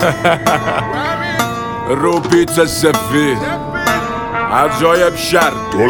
رو بیت سفید عجایب شر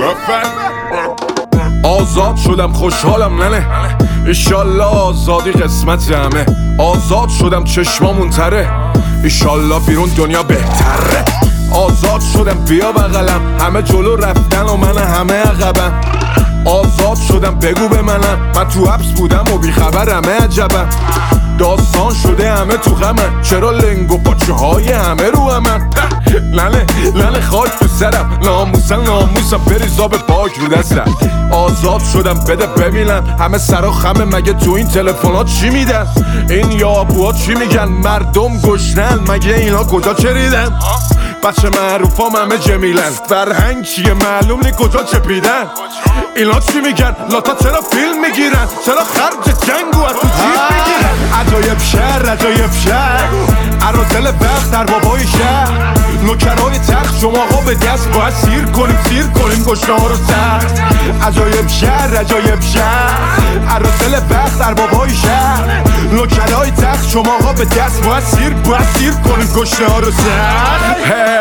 آزاد شدم خوشحالم ننه ایشالله آزادی قسمت همه آزاد شدم چشمامون تره ایشالله بیرون دنیا بهتره آزاد شدم بیا بغلم همه جلو رفتن و من همه عقبم آزاد شدم بگو به منم من تو حبس بودم و بیخبرمه عجبم داستان شده همه تو غمن چرا لنگ و پاچه های همه رو همن لنه خاک تو سرم ناموسم بریزا به پاک رو دستم آزاد شدم بده ببینم همه سرا خمه مگه تو این تلفنات چی میدن این یابوها چی میگن مردم گشنن مگه اینا کجا چریدن بچه معروفام همه جمیلن فرهنگ چیه معلوم نی کجا چپیدن اینا چی میگن لاتا چرا فیلم میگیرن چرا خرج جنگو از تو جیب میگیرن عجایب شهر عرازل وقت در بابای شهر نوکرای تخت شما ها به دست باید سیر کنیم گشنه ها رو سخت عجایب شهر عرازل وقت در بابای شهر نوکرای تخت شما ها به دست باید سیر کنیم گشنه ها رو سخت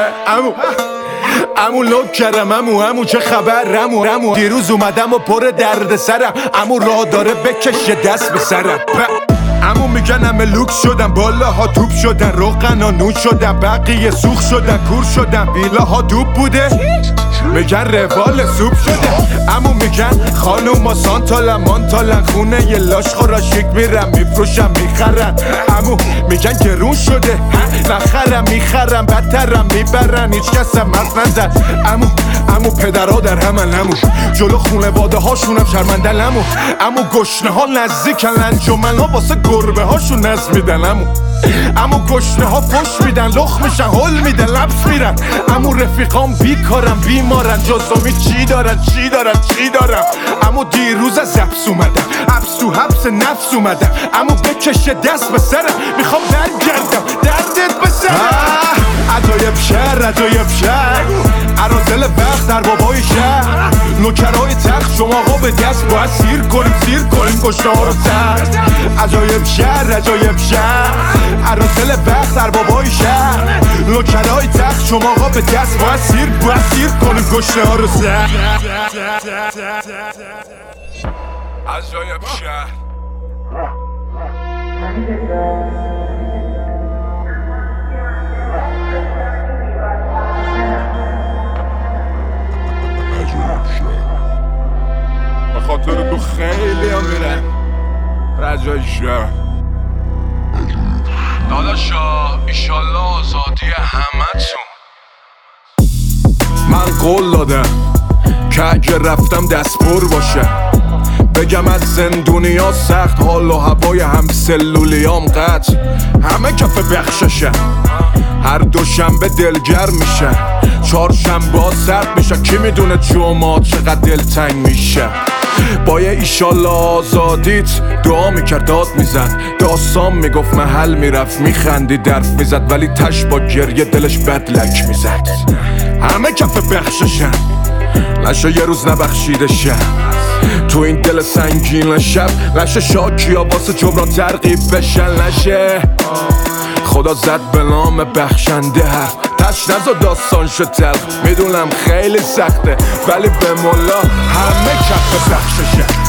امو لوک کردم امو چه خبر امو دیروز اومدم و پر درد سرم امو راه داره بکشه دست به سرم امو میگن همه لوکس شدن بالاها توپ شدن روغنا نوش شدن بقیه سوخ شدن کور شدن ویلاها دوب بوده میگن روال سوپ شده امو میگن خانوما سانتالن مانتالن خونه یه لاش خورا شیک میرم میفروشم میخرن امو میگن گرون شده نخرم میخرم بدترم میبرن هیچ کس هم حرف نزد امو پدرها در همن امو جلو خونواده هاشونم شرمندن امو گشنه ها نزدیکن انجمن ها واسه گربه هاشون نز میدن امو گشنه ها فش میدن لخ میشن هل میدن لبس میرن امو رفیقام بیکارم بیمارن جزامی چی دارن امو دیروز از حبس اومدم حبس نفس اومدم امو بکشه دست به سرم میخوام برگردم دردت به سرم عجایب شهر عرازل وقت در بابای شهر نوکرای تخت شما ها به دست باید سیر کنیم گشنه ها رو سخت عجایب شهر عرازل وقت در بابای شهر نوکرای تخت شما ها به دست باید سیر کنیم گشنه ها رو سخت عجایب شهر به خاطر تو خیلی هم میرن رجای شهر داداشا ایشالله آزادی همتون من قول دادم که اگه رفتم دست پر باشه بگم از زندونیا سخت حال و هوای هم سلولیام قطع همه کف بخششه هر دوشنبه دلگرم میشه چهارشنبه ها سرد میشه کی میدونه جمعه چقدر دلتنگ میشه با یه ایشالله آزادیت دعا میکرد داد میزد داستان میگفت محل میرفت میخندی درف میزد ولی تش با گریه دلش بدلک میزد همه کف بخششن نشه یه روز نبخشیده شه تو این دل سنگین شب نشه شاکیا واسه جبران ترغیب بشن نشه خدا زد به نام بخشنده حرف تش نزا داستان شد تلخ میدونم خیلی سخته ولی به مولا همه کف بخششه